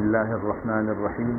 الله الرحمن الرحيم.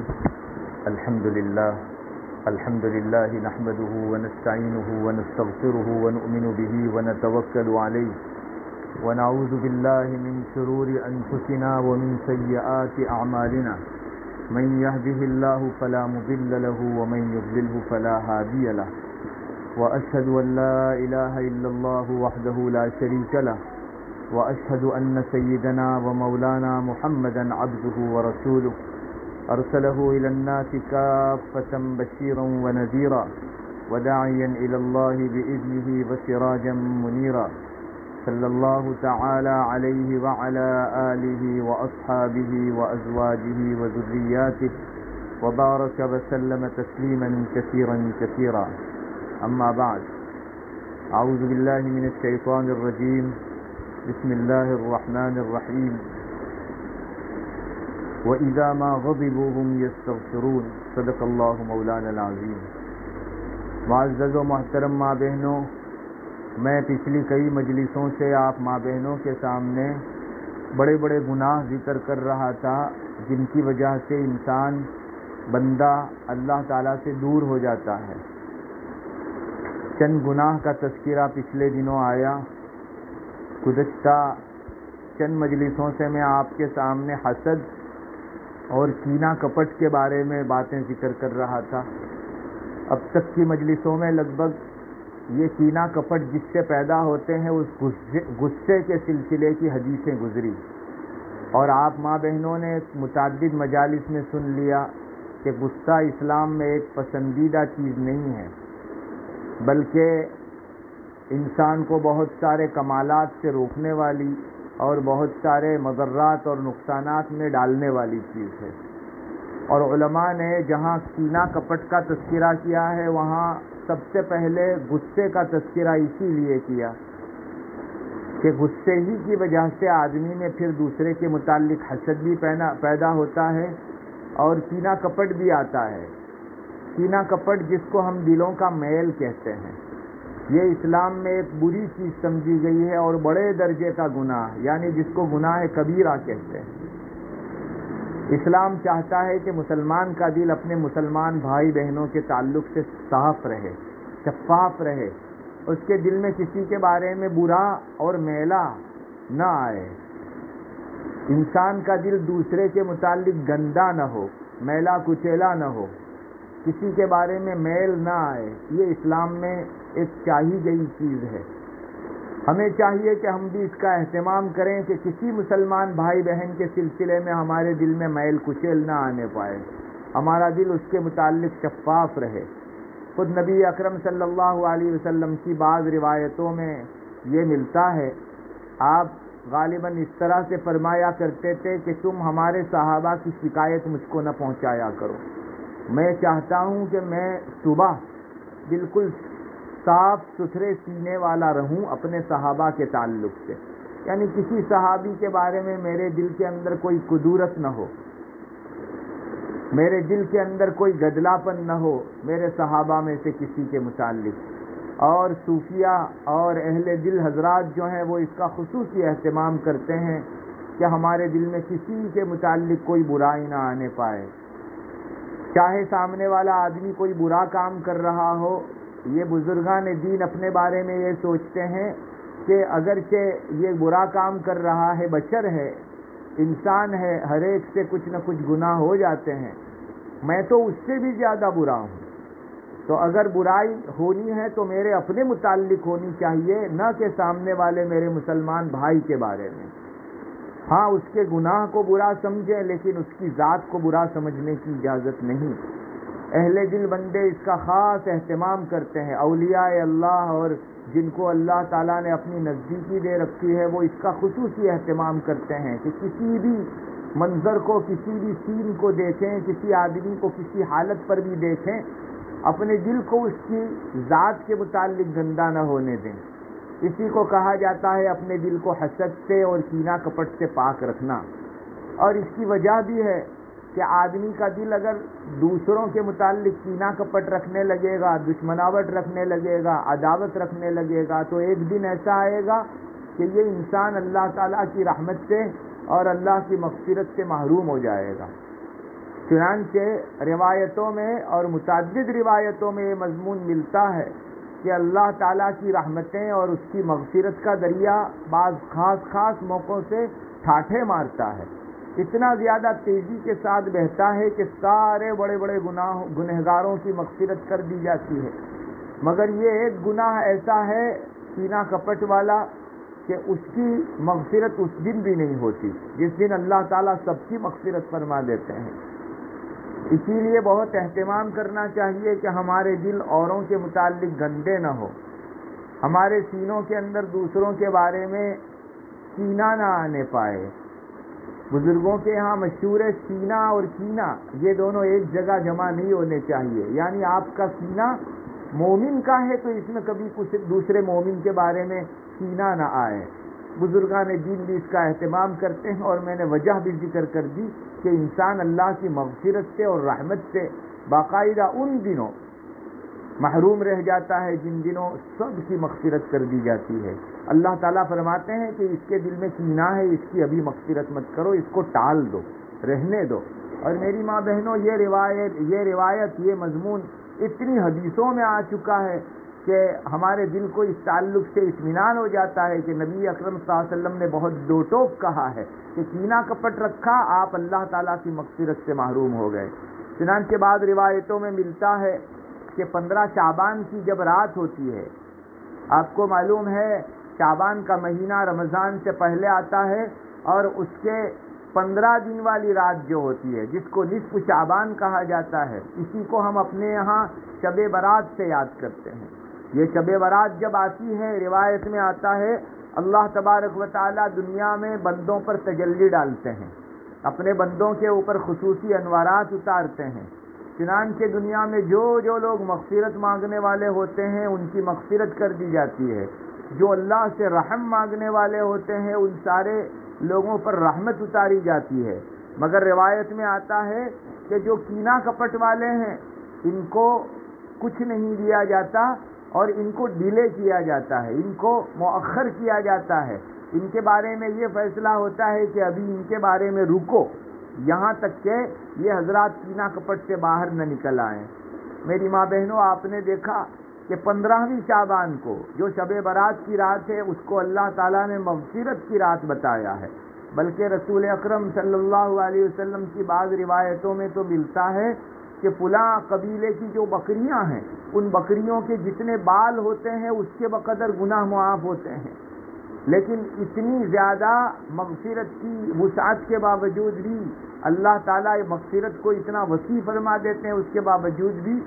الحمد لله نحمده ونستعينه ونستغفره ونؤمن به ونتوكل عليه ونعوذ بالله من شرور أنفسنا ومن سيئات أعمالنا. من يهده الله فلا مضل له ومن يضلله فلا هادي له. وأشهد أن لا إله إلا الله وحده لا شريك له وأشهد أن سيدنا ومولانا محمدا عبده ورسوله أرسله إلى الناس كافة بشيرا ونذيرا وداعيا إلى الله بإذنه وسراجا منيرا. صلى الله تعالى عليه وعلى آله وأصحابه وأزواجه وذرياته وبارك وسلم تسليما كثيرا كثيرا. أما بعد، أعوذ بالله من الشيطان الرجيم. بسم الله الرحمن الرحيم. وَإِذَا مَا غَضِبُوا هُمْ يَسْتَغْفِرُونَ. صدق اللہ مولانا العظیم. معزز و محترم ماں بہنوں، میں پچھلی کئی مجلسوں سے آپ ماں بہنوں کے سامنے بڑے بڑے گناہ ذکر کر رہا تھا جن کی وجہ سے انسان بندہ اللہ تعالیٰ سے دور ہو جاتا ہے. چند گناہ کا تذکرہ پچھلے دنوں آیا. گزشتہ چند مجلسوں سے میں آپ کے سامنے حسد اور کینہ کپٹ کے بارے میں باتیں ذکر کر رہا تھا. اب تک کی مجلسوں میں لگ بھگ یہ کینہ کپٹ جس سے پیدا ہوتے ہیں اس غصے کے سلسلے کی حدیثیں گزری، اور آپ ماں بہنوں نے متعدد مجالس میں سن لیا کہ غصہ اسلام میں ایک پسندیدہ چیز نہیں ہے، بلکہ انسان کو بہت سارے کمالات سے روکنے والی اور بہت سارے مضرات اور نقصانات میں ڈالنے والی چیز ہے. اور علماء نے جہاں کینہ کپٹ کا تذکرہ کیا ہے وہاں سب سے پہلے غصے کا تذکرہ اسی لیے کیا کہ غصے ہی کی وجہ سے آدمی میں پھر دوسرے کے متعلق حسد بھی پیدا ہوتا ہے اور کینہ کپٹ بھی آتا ہے. کینہ کپٹ جس کو ہم دلوں کا میل کہتے ہیں، یہ اسلام میں ایک بری چیز سمجھی گئی ہے اور بڑے درجے کا گناہ، یعنی جس کو گناہ کبیرہ کہتے ہیں. اسلام چاہتا ہے کہ مسلمان کا دل اپنے مسلمان بھائی بہنوں کے تعلق سے صاف رہے، شفاف رہے، اس کے دل میں کسی کے بارے میں برا اور میلا نہ آئے. انسان کا دل دوسرے کے متعلق گندا نہ ہو، میلا کچیلا نہ ہو، کسی کے بارے میں میل نہ آئے. یہ اسلام میں ایک چاہی گئی چیز ہے. ہمیں چاہیے کہ ہم بھی اس کا اہتمام کریں کہ کسی مسلمان بھائی بہن کے سلسلے میں ہمارے دل میں میل کچیل نہ آنے پائے، ہمارا دل اس کے متعلق شفاف رہے. خود نبی اکرم صلی اللہ علیہ وسلم کی بعض روایتوں میں یہ ملتا ہے، آپ غالباً اس طرح سے فرمایا کرتے تھے کہ تم ہمارے صحابہ کی شکایت مجھ کو نہ پہنچایا کرو. میں چاہتا ہوں کہ میں صبح بالکل صاف ستھرے سینے والا رہوں اپنے صحابہ کے تعلق سے، یعنی کسی صحابی کے بارے میں میرے دل کے اندر کوئی کدورت نہ ہو، میرے دل کے اندر کوئی گدلاپن نہ ہو میرے صحابہ میں سے کسی کے متعلق. اور صوفیہ اور اہل دل حضرات جو ہیں وہ اس کا خصوصی اہتمام کرتے ہیں کہ ہمارے دل میں کسی کے متعلق کوئی برائی نہ آنے پائے، چاہے سامنے والا آدمی کوئی برا کام کر رہا ہو. یہ بزرگان دین اپنے بارے میں یہ سوچتے ہیں کہ اگرچہ یہ برا کام کر رہا ہے، بشر ہے، انسان ہے، ہر ایک سے کچھ نہ کچھ گناہ ہو جاتے ہیں، میں تو اس سے بھی زیادہ برا ہوں، تو اگر برائی ہونی ہے تو میرے اپنے متعلق ہونی چاہیے، نہ کہ سامنے والے میرے مسلمان بھائی کے بارے میں. ہاں اس کے گناہ کو برا سمجھیں لیکن اس کی ذات کو برا سمجھنے کی اجازت نہیں. اہل دل بندے اس کا خاص اہتمام کرتے ہیں. اولیاء اللہ اور جن کو اللہ تعالیٰ نے اپنی نزدیکی دے رکھی ہے وہ اس کا خصوصی اہتمام کرتے ہیں کہ کسی بھی منظر کو، کسی بھی سین کو دیکھیں، کسی آدمی کو کسی حالت پر بھی دیکھیں، اپنے دل کو اس کی ذات کے متعلق گندا نہ ہونے دیں. اسی کو کہا جاتا ہے اپنے دل کو حسد سے اور کینہ کپٹ سے پاک رکھنا. اور اس کی وجہ بھی ہے کہ آدمی کا دل اگر دوسروں کے متعلق کینہ کپٹ رکھنے لگے گا، دشمناوٹ رکھنے لگے گا، عداوت رکھنے لگے گا، تو ایک دن ایسا آئے گا کہ یہ انسان اللہ تعالیٰ کی رحمت سے اور اللہ کی مغفرت سے محروم ہو جائے گا. چنانچہ روایتوں میں اور متعدد روایتوں میں یہ مضمون ملتا ہے کہ اللہ تعالیٰ کی رحمتیں اور اس کی مغفرت کا دریا بعض خاص موقعوں سے ٹھاٹھے مارتا ہے، اتنا زیادہ تیزی کے ساتھ بہتا ہے کہ سارے بڑے بڑے گنہگاروں کی مغفرت کر دی جاتی ہے، مگر یہ ایک گناہ ایسا ہے کینہ کپٹ والا کہ اس کی مغفرت اس دن بھی نہیں ہوتی جس دن اللہ تعالیٰ سب کی مغفرت فرما دیتے ہیں۔ اسی لیے بہت اہتمام کرنا چاہیے کہ ہمارے دل اوروں کے متعلق گندے نہ ہو، ہمارے سینوں کے اندر دوسروں کے بارے میں کینہ نہ آنے پائے۔ بزرگوں کے ہاں مشہور ہے سینہ اور کینہ یہ دونوں ایک جگہ جمع نہیں ہونے چاہیے، یعنی آپ کا سینہ مومن کا ہے تو اس میں کبھی کچھ دوسرے مومن کے بارے میں کینہ نہ آئے۔ بزرگان دین بھی اس کا اہتمام کرتے ہیں، اور میں نے وجہ بھی ذکر کر دی کہ انسان اللہ کی مغفرت سے اور رحمت سے باقاعدہ ان دنوں محروم رہ جاتا ہے جن دنوں سب کی مغفرت کر دی جاتی ہے۔ اللہ تعالیٰ فرماتے ہیں کہ اس کے دل میں کینہ ہے، اس کی ابھی مغفرت مت کرو، اس کو ٹال دو، رہنے دو۔ اور میری ماں بہنوں، یہ روایت یہ مضمون اتنی حدیثوں میں آ چکا ہے کہ ہمارے دل کو اس تعلق سے اطمینان ہو جاتا ہے کہ نبی اکرم صلی اللہ علیہ وسلم نے بہت دو ٹوک کہا ہے کہ کینہ کپٹ رکھا آپ اللہ تعالیٰ کی مغفرت سے محروم ہو گئے۔ چنانچہ بعض روایتوں میں ملتا ہے کہ 15 شعبان کی جب رات ہوتی ہے، آپ کو معلوم ہے شعبان کا مہینہ رمضان سے پہلے آتا ہے، اور اس کے 15 دن والی رات جو ہوتی ہے جس کو نصف شعبان کہا جاتا ہے، اسی کو ہم اپنے یہاں شب برات سے یاد کرتے ہیں۔ یہ شب برات جب آتی ہے، روایت میں آتا ہے اللہ تبارک و تعالی دنیا میں بندوں پر تجلی ڈالتے ہیں، اپنے بندوں کے اوپر خصوصی انوارات اتارتے ہیں۔ چنانچہ دنیا میں جو لوگ مغفرت مانگنے والے ہوتے ہیں ان کی مغفرت کر دی جاتی ہے، جو اللہ سے رحم مانگنے والے ہوتے ہیں ان سارے لوگوں پر رحمت اتاری جاتی ہے۔ مگر روایت میں آتا ہے کہ جو کینہ کپٹ والے ہیں ان کو کچھ نہیں دیا جاتا اور ان کو ڈیلے کیا جاتا ہے، ان کو مؤخر کیا جاتا ہے، ان کے بارے میں یہ فیصلہ ہوتا ہے کہ ابھی ان کے بارے میں رکو یہاں تک کہ یہ حضرات کینہ کپٹ سے باہر نہ نکل آئیں۔ میری ماں بہنوں، آپ نے دیکھا کہ 15ویں شعبان کو جو شب برات کی رات ہے اس کو اللہ تعالیٰ نے مغفرت کی رات بتایا ہے، بلکہ رسول اکرم صلی اللہ علیہ وسلم کی بعض روایتوں میں تو ملتا ہے کہ فلاں قبیلے کی جو بکریاں ہیں ان بکریوں کے جتنے بال ہوتے ہیں اس کے بقدر گناہ معاف ہوتے ہیں، لیکن اتنی زیادہ مغفرت کی وسعت کے باوجود بھی اللہ تعالیٰ مغفرت کو اتنا وسیع فرما دیتے ہیں، اس کے باوجود بھی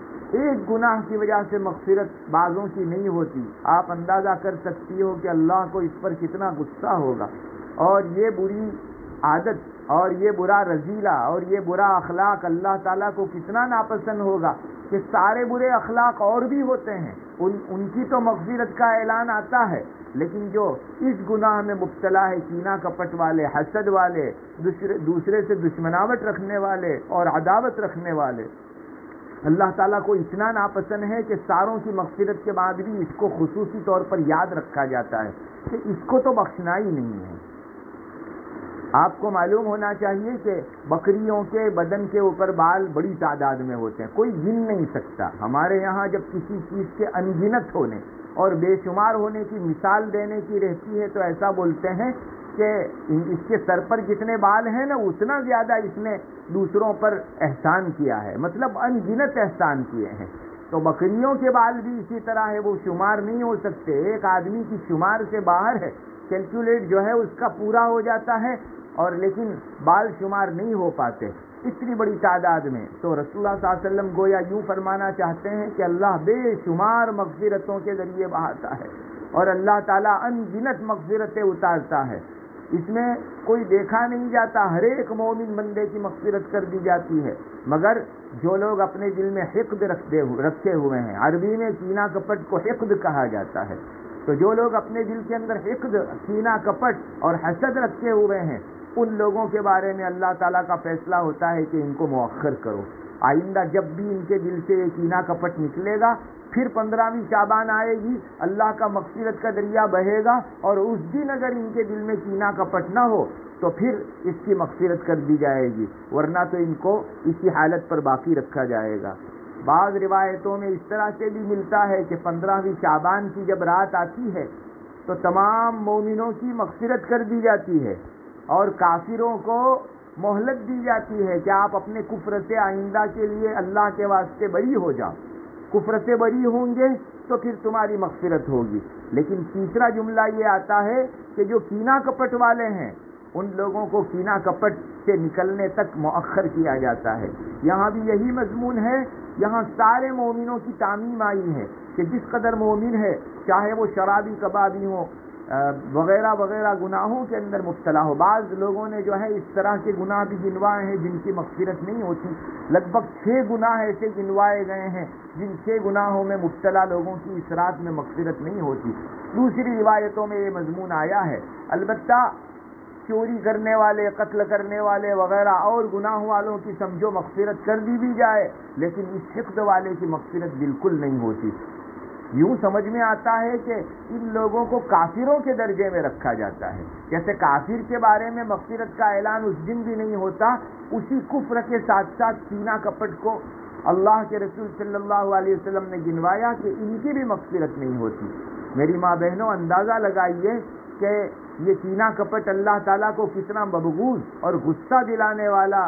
ایک گناہ کی وجہ سے مغفرت بعضوں کی نہیں ہوتی۔ آپ اندازہ کر سکتی ہو کہ اللہ کو اس پر کتنا غصہ ہوگا، اور یہ بری عادت اور یہ برا رذیلہ اور یہ برا اخلاق اللہ تعالیٰ کو کتنا ناپسند ہوگا کہ سارے برے اخلاق اور بھی ہوتے ہیں، ان کی تو مغفرت کا اعلان آتا ہے، لیکن جو اس گناہ میں مبتلا ہے، کینہ کپٹ والے، حسد والے، دوسرے سے دشمناوٹ رکھنے والے اور عداوت رکھنے والے، اللہ تعالیٰ کو اتنا ناپسند ہے کہ ساروں کی مغفرت کے بعد بھی اس کو خصوصی طور پر یاد رکھا جاتا ہے کہ اس کو تو بخشنا ہی نہیں ہے۔ آپ کو معلوم ہونا چاہیے کہ بکریوں کے بدن کے اوپر بال بڑی تعداد میں ہوتے ہیں، کوئی گن نہیں سکتا۔ ہمارے یہاں جب کسی چیز کے انگنت ہونے اور بے شمار ہونے کی مثال دینے کی رہتی ہے تو ایسا بولتے ہیں کہ اس کے سر پر جتنے بال ہیں نا اتنا زیادہ اس نے دوسروں پر احسان کیا ہے، مطلب انگنت احسان کیے ہیں۔ تو بکریوں کے بال بھی اسی طرح ہے، وہ شمار نہیں ہو سکتے، ایک آدمی کی شمار سے باہر ہے، کیلکولیٹ جو ہے اس کا پورا ہو جاتا ہے اور لیکن بال شمار نہیں ہو پاتے اتنی بڑی تعداد میں۔ تو رسول اللہ صلی اللہ علیہ وسلم گویا یوں فرمانا چاہتے ہیں کہ اللہ بے شمار مغفرتوں کے ذریعے بہاتا ہے اور اللہ تعالیٰ ان گنت مغفرتیں اتارتا ہے، اس میں کوئی دیکھا نہیں جاتا، ہر ایک مومن بندے کی مغفرت کر دی جاتی ہے، مگر جو لوگ اپنے دل میں حقد رکھے ہوئے ہیں، عربی میں کینہ کپٹ کو حقد کہا جاتا ہے، تو جو لوگ اپنے دل کے اندر حقد، کینہ کپٹ اور حسد رکھے ہوئے ہیں ان لوگوں کے بارے میں اللہ تعالیٰ کا فیصلہ ہوتا ہے کہ ان کو مؤخر کرو، آئندہ جب بھی ان کے دل سے یہ کینہ کپٹ نکلے گا، پھر 15ویں شعبان آئے گی، اللہ کا مغفرت کا دریا بہے گا، اور اس دن اگر ان کے دل میں کینہ کپٹ نہ ہو تو پھر اس کی مغفرت کر دی جائے گی، ورنہ تو ان کو اسی حالت پر باقی رکھا جائے گا۔ بعض روایتوں میں اس طرح سے بھی ملتا ہے کہ 15ویں شعبان کی جب رات آتی ہے تو تمام مومنوں کی مغفرت کر دی جاتی ہے، اور کافروں کو مہلت دی جاتی ہے کہ آپ اپنے کفر سے آئندہ کے لیے اللہ کے واسطے بری ہو جاؤ، کفر سے بری ہوں گے تو پھر تمہاری مغفرت ہوگی۔ لیکن تیسرا جملہ یہ آتا ہے کہ جو کینہ کپٹ والے ہیں ان لوگوں کو کینہ کپٹ سے نکلنے تک مؤخر کیا جاتا ہے۔ یہاں بھی یہی مضمون ہے، یہاں سارے مومنوں کی تعمیم آئی ہے کہ جس قدر مومن ہے، چاہے وہ شرابی کبابی ہوں، وغیرہ وغیرہ گناہوں کے اندر مبتلا ہو۔ بعض لوگوں نے جو ہے اس طرح کے گناہ بھی گنوائے ہیں جن کی مغفرت نہیں ہوتی، لگ بھگ 6 گناہ ایسے گنوائے گئے ہیں جن 6 گناہوں میں مبتلا لوگوں کی اس رات میں مغفرت نہیں ہوتی۔ دوسری روایتوں میں یہ مضمون آیا ہے۔ البتہ چوری کرنے والے، قتل کرنے والے وغیرہ اور گناہ والوں کی سمجھو مغفرت کر دی بھی جائے، لیکن اس حقد والے کی مغفرت بالکل نہیں ہوتی۔ یوں سمجھ میں آتا ہے کہ ان لوگوں کو کافروں کے درجے میں رکھا جاتا ہے، جیسے کافر کے بارے میں مغفرت کا اعلان اس دن بھی نہیں ہوتا، اسی کفر کے ساتھ ساتھ کینہ کپٹ کو اللہ کے رسول صلی اللہ علیہ وسلم نے گنوایا کہ ان کی بھی مغفرت نہیں ہوتی۔ میری ماں بہنوں، اندازہ لگائیے کہ یہ کینہ کپٹ اللہ تعالیٰ کو کتنا مبغوض اور غصہ دلانے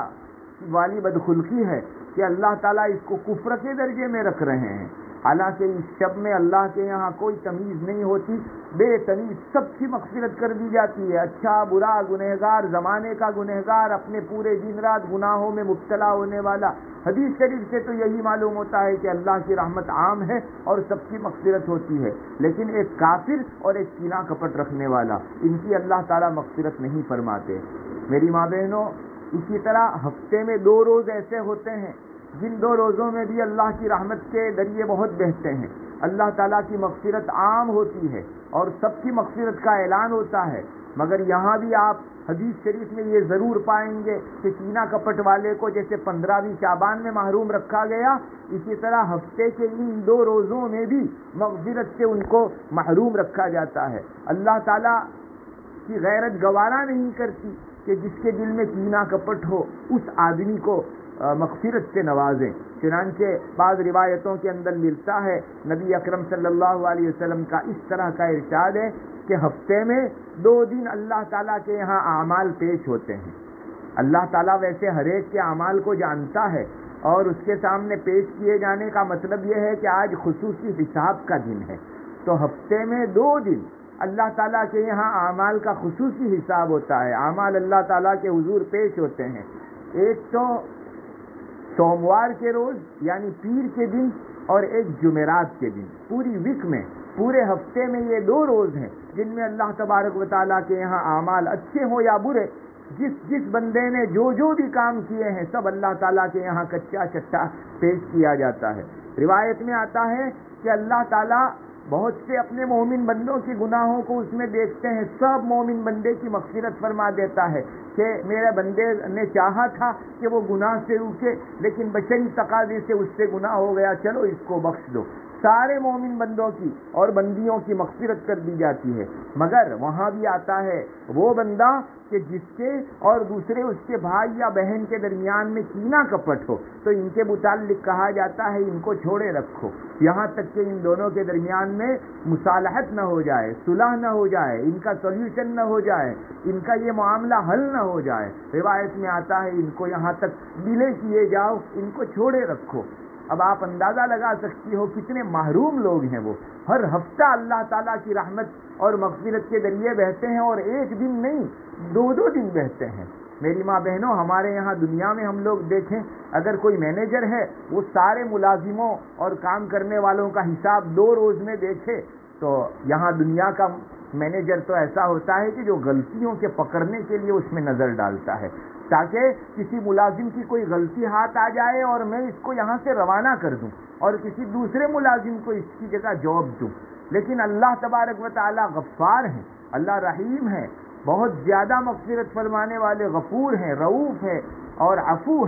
والی بدخلقی ہے کہ اللہ تعالیٰ اس کو کفر کے درجے میں رکھ رہے ہیں، حالانکہ اس شب میں اللہ کے یہاں کوئی تمیز نہیں ہوتی، بے تمیز سب کی مغفرت کر دی جاتی ہے، اچھا برا، گنہگار، زمانے کا گنہگار، اپنے پورے دن رات گناہوں میں مبتلا ہونے والا۔ حدیث شریف سے تو یہی معلوم ہوتا ہے کہ اللہ کی رحمت عام ہے اور سب کی مغفرت ہوتی ہے، لیکن ایک کافر اور ایک کینہ کپٹ رکھنے والا، ان کی اللہ تعالیٰ مغفرت نہیں فرماتے۔ میری ماں بہنوں، اسی طرح ہفتے میں 2 روز ایسے ہوتے ہیں جن 2 روزوں میں بھی اللہ کی رحمت کے ذریعے بہت بہتے ہیں، اللہ تعالیٰ کی مغفرت عام ہوتی ہے اور سب کی مغفرت کا اعلان ہوتا ہے، مگر یہاں بھی آپ حدیث شریف میں یہ ضرور پائیں گے کہ کینہ کپٹ والے کو جیسے 15ویں شعبان میں محروم رکھا گیا، اسی طرح ہفتے کے ان 2 روزوں میں بھی مغفرت سے ان کو محروم رکھا جاتا ہے۔ اللہ تعالیٰ کی غیرت گوارا نہیں کرتی کہ جس کے دل میں کینہ کپٹ ہو اس آدمی کو مغفرت سے نوازیں۔ چنانچہ بعض روایتوں کے اندر ملتا ہے نبی اکرم صلی اللہ علیہ وسلم کا اس طرح کا ارشاد ہے کہ ہفتے میں 2 دن اللہ تعالیٰ کے یہاں اعمال پیش ہوتے ہیں۔ اللہ تعالیٰ ویسے ہر ایک کے اعمال کو جانتا ہے اور اس کے سامنے پیش کیے جانے کا مطلب یہ ہے کہ آج خصوصی حساب کا دن ہے، تو ہفتے میں 2 دن اللہ تعالیٰ کے یہاں اعمال کا خصوصی حساب ہوتا ہے، اعمال اللہ تعالیٰ کے حضور پیش ہوتے ہیں۔ ایک تو سوموار کے روز یعنی پیر کے دن، اور ایک جمعرات کے دن۔ پوری ویک میں، پورے ہفتے میں یہ 2 روز ہیں جن میں اللہ تبارک و تعالیٰ کے یہاں اعمال اچھے ہوں یا برے، جس بندے نے جو بھی کام کیے ہیں سب اللہ تعالیٰ کے یہاں کچا چٹا پیش کیا جاتا ہے۔ روایت میں آتا ہے کہ اللہ تعالیٰ بہت سے اپنے مومن بندوں کی گناہوں کو اس میں دیکھتے ہیں، سب مومن بندے کی مغفرت فرما دیتا ہے کہ میرے بندے نے چاہا تھا کہ وہ گناہ سے روکے لیکن بشری تقاضے سے اس سے گناہ ہو گیا، چلو اس کو بخش دو۔ سارے مومن بندوں کی اور بندیوں کی مغفرت کر دی جاتی ہے، مگر وہاں بھی آتا ہے وہ بندہ کہ جس کے اور دوسرے اس کے بھائی یا بہن کے درمیان میں کینہ کپٹ ہو، تو ان کے متعلق کہا جاتا ہے ان کو چھوڑے رکھو یہاں تک کہ ان دونوں کے درمیان میں مصالحت نہ ہو جائے، صلح نہ ہو جائے، ان کا سولوشن نہ ہو جائے، ان کا یہ معاملہ حل نہ ہو جائے۔ روایت میں آتا ہے ان کو یہاں تک ڈیلے کیے جاؤ، ان کو چھوڑے رکھو۔ اب آپ اندازہ لگا سکتی ہو کتنے محروم لوگ ہیں وہ، ہر ہفتہ اللہ تعالیٰ کی رحمت اور مغفرت کے ذریعے بہتے ہیں، اور ایک دن نہیں 2 دن بہتے ہیں۔ میری ماں بہنوں، ہمارے یہاں دنیا میں ہم لوگ دیکھیں، اگر کوئی مینیجر ہے وہ سارے ملازموں اور کام کرنے والوں کا حساب 2 روز میں دیکھے، تو یہاں دنیا کا مینیجر تو ایسا ہوتا ہے کہ جو غلطیوں کے پکڑنے کے لیے اس میں نظر ڈالتا ہے، تاکہ کسی ملازم کی کوئی غلطی ہاتھ آ جائے اور میں اس کو یہاں سے روانہ کر دوں اور کسی دوسرے ملازم کو اس کی جگہ جاب دوں۔ لیکن اللہ تبارک و تعالیٰ غفار ہیں، اللہ رحیم ہے، بہت زیادہ مغفرت فرمانے والے، غفور ہیں، رؤوف ہیں اور عفو ہیں۔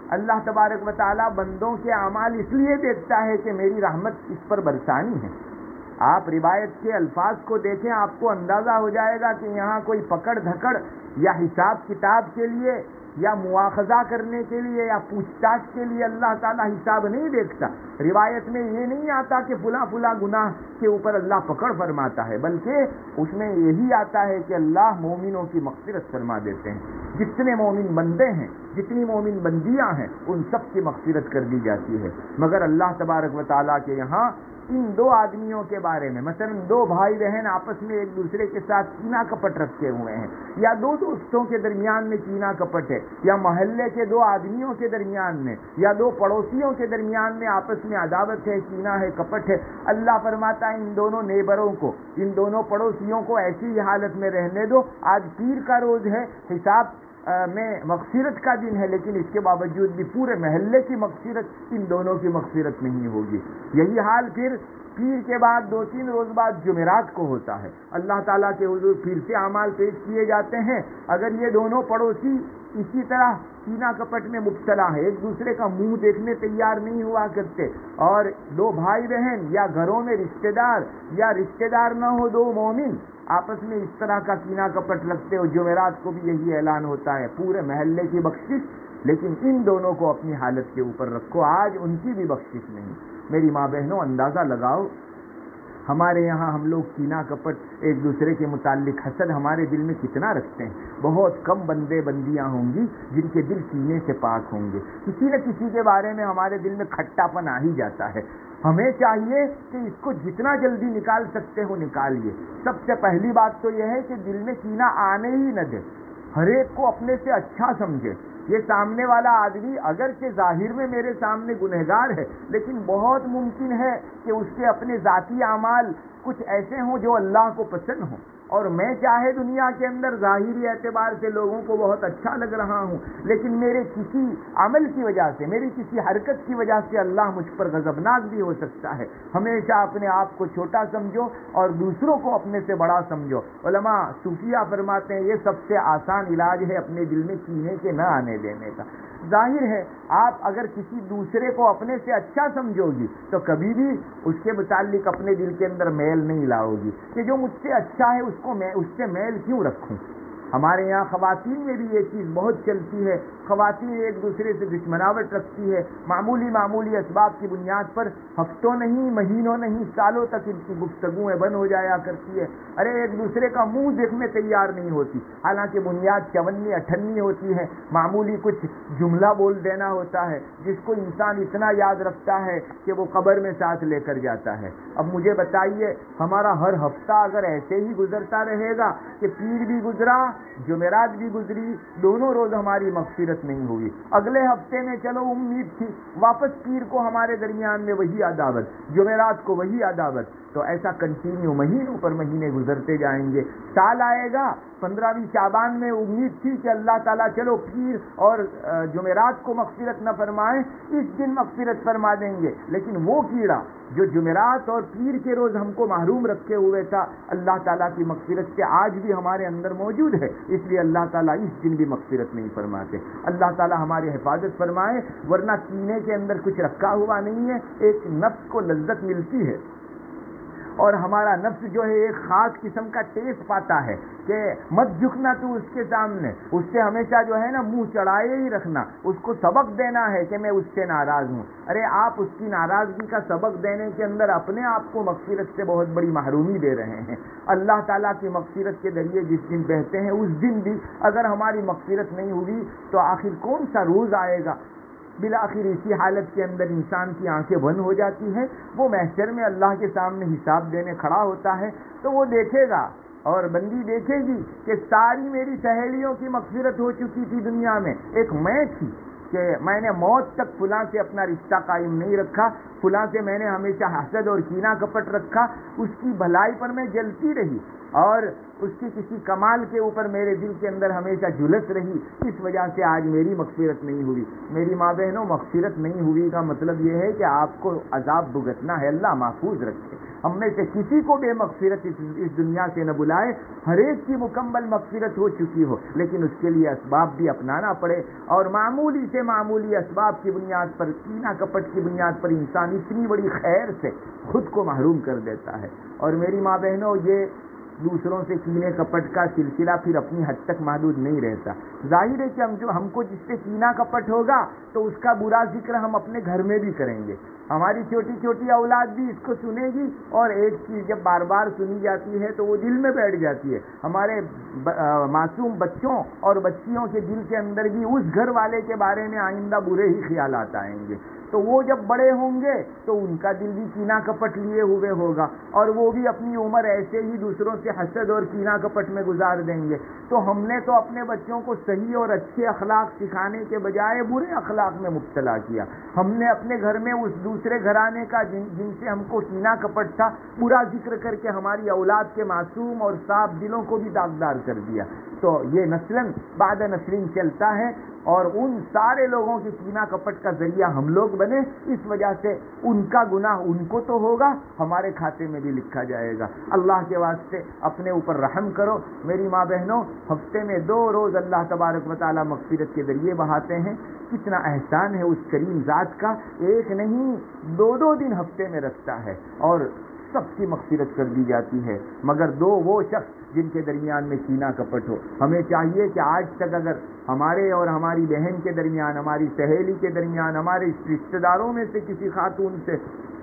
اللہ تبارک و تعالیٰ بندوں کے اعمال اس لیے دیکھتا ہے کہ میری رحمت اس پر برسانی ہے۔ آپ روایت کے الفاظ کو دیکھیں، آپ کو اندازہ ہو جائے گا کہ یہاں کوئی پکڑ دھکڑ یا حساب کتاب کے لیے یا مواخذہ کرنے کے لیے یا پوچھ تاچھ کے لیے اللہ تعالیٰ حساب نہیں دیکھتا۔ روایت میں یہ نہیں آتا کہ فلاں فلاں گناہ کے اوپر اللہ پکڑ فرماتا ہے، بلکہ اس میں یہی آتا ہے کہ اللہ مومنوں کی مغفرت فرما دیتے ہیں۔ جتنے مومن بندے ہیں، جتنی مومن بندیاں ہیں، ان سب کی مغفرت کر دی جاتی ہے، مگر اللہ تبارک و تعالیٰ کے یہاں ان دو آدمیوں کے بارے میں، مثلا دو بھائی بہن آپس میں ایک دوسرے کے ساتھ کینہ کپٹ رکھے ہوئے ہیں، یا دو دوستوں کے درمیان میں کینہ کپٹ ہے، یا محلے کے دو آدمیوں کے درمیان میں، یا دو پڑوسیوں کے درمیان میں آپس میں عداوت ہے، کینہ ہے، کپٹ ہے، اللہ فرماتا ہے ان دونوں نیبروں کو، ان دونوں پڑوسیوں کو ایسی ہی حالت میں رہنے دو۔ آج پیر کا روز ہے، حساب میں مغفرت کا دن ہے، لیکن اس کے باوجود بھی پورے محلے کی مغفرت ان دونوں کی مغفرت نہیں ہوگی۔ یہی حال پھر پیر کے بعد 2-3 روز بعد جمعرات کو ہوتا ہے، اللہ تعالیٰ کے حضور پھر سے اعمال پیش کیے جاتے ہیں۔ اگر یہ دونوں پڑوسی اسی طرح کینہ کپٹ میں مبتلا ہے، ایک دوسرے کا منہ دیکھنے تیار نہیں ہوا کرتے، اور دو بھائی بہن یا گھروں میں رشتہ دار یا رشتہ دار نہ ہو، دو مومن آپس میں اس طرح کا کینہ کپٹ رکھتے ہو، جمعرات کو بھی یہی اعلان ہوتا ہے، پورے محلے کی بخشش، لیکن ان دونوں کو اپنی حالت کے اوپر رکھو، آج ان کی بھی بخشش نہیں۔ میری ماں بہنوں، اندازہ لگاؤ ہمارے یہاں ہم لوگ کینہ کپٹ ایک دوسرے کے متعلق حسد ہمارے دل میں کتنا رکھتے ہیں۔ بہت کم بندے بندیاں ہوں گی جن کے دل کینے سے پاک ہوں گے، کسی نہ کسی کے بارے میں ہمارے دل میں کھٹا پن آ ہی جاتا ہے۔ ہمیں چاہیے کہ اس کو جتنا جلدی نکال سکتے ہو نکالیے۔ سب سے پہلی بات تو یہ ہے کہ دل میں کینہ آنے ہی نہ دے، ہر ایک کو اپنے سے اچھا سمجھے۔ یہ سامنے والا آدمی اگرچہ ظاہر میں میرے سامنے گنہگار ہے، لیکن بہت ممکن ہے کہ اس کے اپنے ذاتی اعمال کچھ ایسے ہوں جو اللہ کو پسند ہوں، اور میں چاہے دنیا کے اندر ظاہری اعتبار سے لوگوں کو بہت اچھا لگ رہا ہوں، لیکن میرے کسی عمل کی وجہ سے، میری کسی حرکت کی وجہ سے اللہ مجھ پر غضبناک بھی ہو سکتا ہے۔ ہمیشہ اپنے آپ کو چھوٹا سمجھو اور دوسروں کو اپنے سے بڑا سمجھو۔ علماء صوفیہ فرماتے ہیں یہ سب سے آسان علاج ہے اپنے دل میں کینے کے نہ آنے دینے کا۔ ظاہر ہے آپ اگر کسی دوسرے کو اپنے سے اچھا سمجھو گی تو کبھی بھی اس کے متعلق اپنے دل کے اندر میل نہیں لاؤ گی کہ جو مجھ سے اچھا ہے اس سے میل کیوں رکھوں۔ ہمارے یہاں خواتین میں بھی یہ چیز بہت چلتی ہے، خواتین ایک دوسرے سے دشمناوٹ رکھتی ہے، معمولی اسباب کی بنیاد پر ہفتوں نہیں، مہینوں نہیں، سالوں تک ان کی گفتگویں بند ہو جایا کرتی ہے۔ ارے ایک دوسرے کا منہ دیکھنے تیار نہیں ہوتی، حالانکہ بنیاد 54-58 ہوتی ہے، معمولی کچھ جملہ بول دینا ہوتا ہے جس کو انسان اتنا یاد رکھتا ہے کہ وہ قبر میں ساتھ لے کر جاتا ہے۔ اب مجھے بتائیے ہمارا ہر ہفتہ اگر ایسے ہی گزرتا رہے گا کہ پیر بھی گزرا، جمعرات بھی گزری، دونوں روز ہماری مغفرت نہیں ہوئی، اگلے ہفتے میں چلو امید تھی واپس پیر کو ہمارے درمیان میں وہی عداوت، جمعرات کو وہی عداوت، تو ایسا کنٹینیو مہینوں پر مہینے گزرتے جائیں گے۔ سال آئے گا، 15ویں شعبان میں امید تھی کہ اللہ تعالیٰ چلو پیر اور جمعرات کو مغفرت نہ فرمائیں، اس دن مغفرت فرما دیں گے، لیکن وہ کیڑا جو جمعرات اور پیر کے روز ہم کو محروم رکھے ہوئے تھا اللہ تعالیٰ کی مغفرت سے، آج بھی ہمارے اندر موجود ہے، اس لیے اللہ تعالیٰ اس دن بھی مغفرت نہیں فرماتے۔ اللہ تعالیٰ ہماری حفاظت فرمائے، ورنہ کینے کے اندر کچھ رکھا ہوا نہیں ہے، ایک نفس کو لذت ملتی ہے، اور ہمارا نفس جو ہے ایک خاص قسم کا ٹیسٹ پاتا ہے کہ مت جھکنا تو اس کے سامنے، اس سے ہمیشہ جو ہے نا منہ چڑھائے ہی رکھنا، اس کو سبق دینا ہے کہ میں اس سے ناراض ہوں۔ ارے آپ اس کی ناراضگی کا سبق دینے کے اندر اپنے آپ کو مغفرت سے بہت بڑی محرومی دے رہے ہیں۔ اللہ تعالیٰ کی مغفرت کے ذریعے جس دن بہتے ہیں اس دن بھی اگر ہماری مغفرت نہیں ہوئی تو آخر کون سا روز آئے گا؟ بالآخر اسی حالت کے اندر انسان کی آنکھیں بند ہو جاتی ہیں، وہ محشر میں اللہ کے سامنے حساب دینے کھڑا ہوتا ہے تو وہ دیکھے گا اور بندی دیکھے گی کہ ساری میری سہیلیوں کی مغفرت ہو چکی تھی دنیا میں، ایک میں تھی کہ میں نے موت تک فلاں سے اپنا رشتہ قائم نہیں رکھا، فلاں سے میں نے ہمیشہ حسد اور کینہ کپٹ رکھا، اس کی بھلائی پر میں جلتی رہی اور اس کی کسی کمال کے اوپر میرے دل کے اندر ہمیشہ جھلس رہی، اس وجہ سے آج میری مغفرت نہیں ہوئی۔ میری ماں بہنوں، مغفرت نہیں ہوئی کا مطلب یہ ہے کہ آپ کو عذاب بھگتنا ہے، اللہ محفوظ رکھے۔ ہم میں سے کسی کو بے مغفرت اس دنیا سے نہ بلائے، ہر ایک کی مکمل مغفرت ہو چکی ہو، لیکن اس کے لیے اسباب بھی اپنانا پڑے، اور معمولی سے معمولی اسباب کی بنیاد پر، کینہ کپٹ کی بنیاد پر انسان اتنی بڑی خیر سے خود کو محروم کر دیتا ہے۔ اور میری ماں بہنوں، یہ دوسروں سے کینے کپٹ کا سلسلہ پھر اپنی حد تک محدود نہیں رہتا۔ ظاہر ہے کہ ہم کو جس سے کینہ کپٹ ہوگا تو اس کا برا ذکر ہم اپنے گھر میں بھی کریں گے، ہماری چھوٹی چھوٹی اولاد بھی اس کو سنے گی، اور ایک چیز جب بار بار سنی جاتی ہے تو وہ دل میں بیٹھ جاتی ہے۔ ہمارے معصوم بچوں اور بچیوں کے دل کے اندر بھی اس گھر والے کے بارے میں آئندہ برے ہی خیالات آئیں گے، تو وہ جب بڑے ہوں گے تو ان کا دل بھی کینہ کپٹ لیے ہوئے ہوگا، اور وہ بھی اپنی عمر ایسے ہی دوسروں سے حسد اور کینہ کپٹ میں گزار دیں گے۔ تو ہم نے تو اپنے بچوں کو صحیح اور اچھے اخلاق سکھانے کے بجائے برے اخلاق میں مبتلا کیا۔ ہم نے اپنے گھر میں اس دوسرے گھرانے کا جن سے ہم کو کینہ کپٹ تھا برا ذکر کر کے ہماری اولاد کے معصوم اور صاف دلوں کو بھی داغدار کر دیا۔ تو یہ نسلاً بعد نسلیں چلتا ہے، اور ان سارے لوگوں کی کینہ کپٹ کا ذریعہ ہم لوگ بنے، اس وجہ سے ان کا گناہ ان کو تو ہوگا، ہمارے کھاتے میں بھی لکھا جائے گا۔ اللہ کے واسطے اپنے اوپر رحم کرو میری ماں بہنوں، ہفتے میں 2 روز اللہ تبارک و تعالی مغفرت کے ذریعے بہاتے ہیں، کتنا احسان ہے اس کریم ذات کا، ایک نہیں 2 دن ہفتے میں رکھتا ہے اور سب کی مغفرت کر دی جاتی ہے، مگر 2 وہ شخص جن کے درمیان میں کینہ کپٹ ہو۔ ہمیں چاہیے کہ آج تک اگر ہمارے اور ہماری بہن کے درمیان، ہماری سہیلی کے درمیان، ہمارے رشتہ داروں میں سے کسی خاتون سے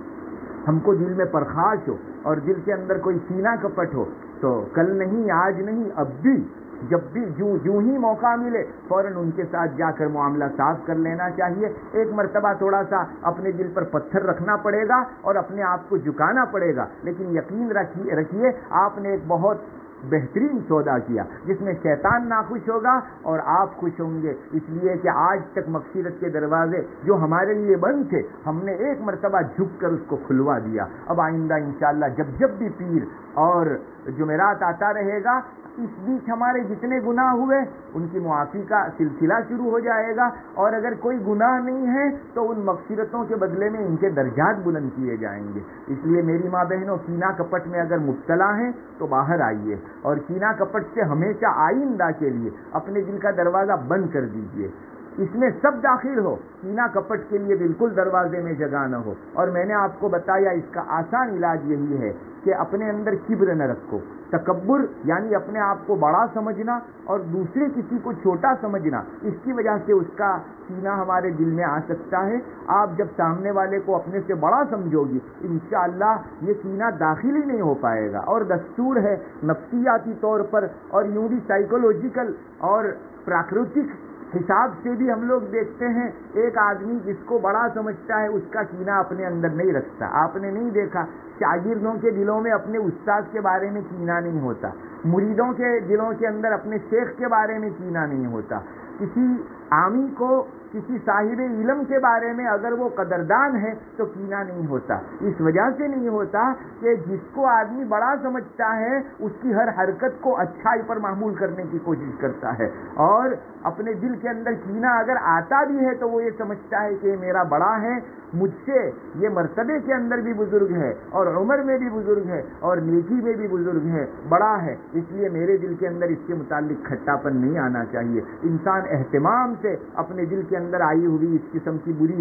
ہم کو دل میں پرخاش ہو اور دل کے اندر کوئی کینہ کپٹ ہو، تو کل نہیں، آج نہیں، اب بھی، جب بھی جو ہی موقع ملے فوراً ان کے ساتھ جا کر معاملہ صاف کر لینا چاہیے۔ ایک مرتبہ تھوڑا سا اپنے دل پر پتھر رکھنا پڑے گا اور اپنے آپ کو جھکانا پڑے گا، لیکن یقین رکھیے آپ نے ایک بہت بہترین سودا کیا جس میں شیطان ناخوش ہوگا اور آپ خوش ہوں گے، اس لیے کہ آج تک مغفرت کے دروازے جو ہمارے لیے بند تھے ہم نے ایک مرتبہ جھک کر اس کو کھلوا دیا۔ اب آئندہ انشاءاللہ جب بھی پیر اور جمعرات آتا رہے گا، اس بیچ ہمارے جتنے گناہ ہوئے ان کی معافی کا سلسلہ شروع ہو جائے گا، اور اگر کوئی گناہ نہیں ہے تو ان مغفرتوں کے بدلے میں ان کے درجات بلند کیے جائیں گے۔ اس لیے میری ماں بہنوں، کینہ کپٹ میں اگر مبتلا ہیں تو باہر آئیے، اور کینہ کپٹ سے ہمیشہ آئندہ کے لیے اپنے دل کا دروازہ بند کر دیجیے۔ اس میں سب داخل ہو، کینہ کپٹ کے لیے بالکل دروازے میں جگہ نہ ہو۔ اور میں نے آپ کو بتایا اس کا آسان علاج یہی ہے کہ اپنے اندر کبر نہ رکھو، تکبر یعنی اپنے آپ کو بڑا سمجھنا اور دوسرے کسی کو چھوٹا سمجھنا، اس کی وجہ سے اس کا کینہ ہمارے دل میں آ سکتا ہے۔ آپ جب سامنے والے کو اپنے سے بڑا سمجھو گی انشاءاللہ یہ کینہ داخل ہی نہیں ہو پائے گا۔ اور دستور ہے نفسیاتی طور پر اور یوں بھی سائیکولوجیکل اور پراکرتک حساب سے بھی ہم لوگ دیکھتے ہیں، ایک آدمی جس کو بڑا سمجھتا ہے اس کا کینہ اپنے اندر نہیں رکھتا۔ آپ نے نہیں دیکھا شاگردوں کے دلوں میں اپنے استاد کے بارے میں کینہ نہیں ہوتا، مریدوں کے دلوں کے اندر اپنے شیخ کے بارے میں کینہ نہیں ہوتا، کسی عامی کو، کسی صاحب علم کے بارے میں اگر وہ قدردان ہے تو کینہ نہیں ہوتا۔ اس وجہ سے نہیں ہوتا کہ جس کو آدمی بڑا سمجھتا ہے اس کی ہر حرکت کو اچھائی پر معمول کرنے کی کوشش کرتا ہے، اور اپنے دل کے اندر کینہ اگر آتا بھی ہے تو وہ یہ سمجھتا ہے کہ یہ میرا بڑا ہے، مجھ سے یہ مرتبے کے اندر بھی بزرگ ہے اور عمر میں بھی بزرگ ہے اور نیکی میں بھی بزرگ ہے، بڑا ہے، اس لیے میرے دل کے اندر اس کے متعلق کھٹاپن نہیں آنا چاہیے۔ انسان اہتمام سے اپنے دل کے اندر آئی ہوئی اس قسم کی بری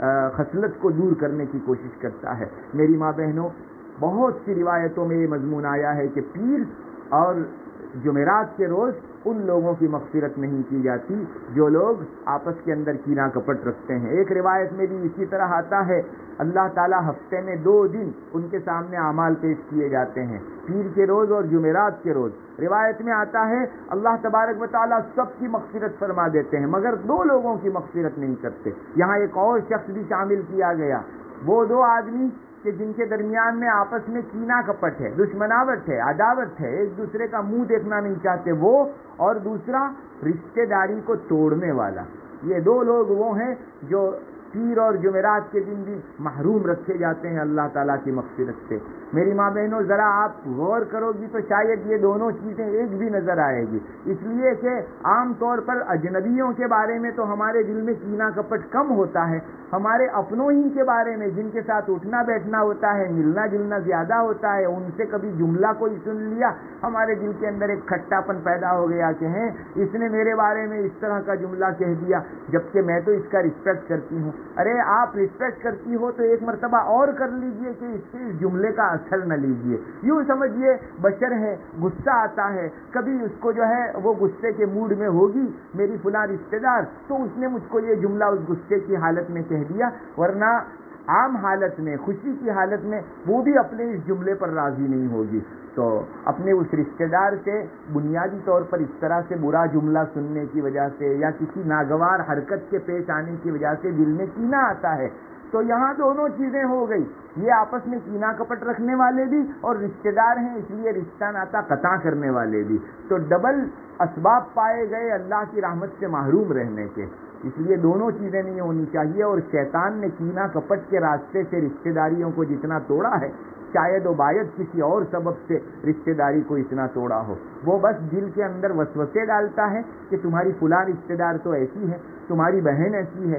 خصلت کو دور کرنے کی کوشش کرتا ہے۔ میری ماں بہنوں، بہت سی روایتوں میں یہ مضمون آیا ہے کہ پیر اور جمعرات کے روز ان لوگوں کی مغفرت نہیں کی جاتی جو لوگ آپس کے اندر کینہ کپٹ رکھتے ہیں۔ ایک روایت میں بھی اسی طرح آتا ہے، اللہ تعالیٰ ہفتے میں 2 دن ان کے سامنے اعمال پیش کیے جاتے ہیں، پیر کے روز اور جمعرات کے روز۔ روایت میں آتا ہے اللہ تبارک و تعالیٰ سب کی مغفرت فرما دیتے ہیں مگر 2 لوگوں کی مغفرت نہیں کرتے۔ یہاں ایک اور شخص بھی شامل کیا گیا، وہ 2 آدمی کہ جن کے درمیان میں آپس میں کینہ کپٹ ہے، دشمناوٹ ہے، عداوت ہے، ایک دوسرے کا منہ دیکھنا نہیں چاہتے، وہ اور دوسرا رشتہ داری کو توڑنے والا۔ یہ 2 لوگ وہ ہیں جو پیر اور جمعرات کے دن بھی محروم رکھے جاتے ہیں اللہ تعالیٰ کی مغفرت سے۔ میری ماں بہنوں، ذرا آپ غور کرو گی تو شاید یہ دونوں چیزیں ایک بھی نظر آئے گی، اس لیے کہ عام طور پر اجنبیوں کے بارے میں تو ہمارے دل میں کینہ کپٹ کم ہوتا ہے، ہمارے اپنوں ہی کے بارے میں جن کے ساتھ اٹھنا بیٹھنا ہوتا ہے، ملنا جلنا زیادہ ہوتا ہے، ان سے کبھی جملہ کوئی سن لیا، ہمارے دل کے اندر ایک کھٹا پن پیدا ہو گیا کہ ہیں اس نے میرے بارے میں اس طرح کا جملہ کہہ دیا، جبکہ میں تو اس کا رسپیکٹ کرتی ہوں۔ ارے آپ رسپیکٹ کرتی ہو تو ایک مرتبہ اور کر لیجئے کہ اس کے اس جملے کا اثر نہ لیجئے، یوں سمجھیے بشر ہے، غصہ آتا ہے، کبھی اس کو جو ہے وہ غصے کے موڈ میں ہوگی میری فلاں رشتے دار، تو اس نے مجھ کو یہ جملہ اس غصے کی حالت میں کہہ دیا، ورنہ عام حالت میں خوشی کی حالت میں وہ بھی اپنے اس جملے پر راضی نہیں ہوگی۔ تو اپنے اس رشتے دار سے بنیادی طور پر اس طرح سے برا جملہ سننے کی وجہ سے یا کسی ناگوار حرکت کے پیش آنے کی وجہ سے دل میں کینہ آتا ہے۔ تو یہاں دونوں چیزیں ہو گئی، یہ آپس میں کینہ کپٹ رکھنے والے بھی اور رشتے دار ہیں اس لیے رشتہ ناتا قطع کرنے والے بھی، تو ڈبل اسباب پائے گئے اللہ کی رحمت سے محروم رہنے کے۔ اس لیے دونوں چیزیں نہیں ہونی چاہیے، اور شیطان نے کینہ کپٹ کے راستے سے رشتے داریوں کو جتنا توڑا ہے، شاید و باید کسی اور سبب سے رشتے داری کو اتنا توڑا ہو۔ وہ بس دل کے اندر وسوسے ڈالتا ہے کہ تمہاری فلاں رشتے دار تو ایسی ہے، تمہاری بہن ایسی ہے،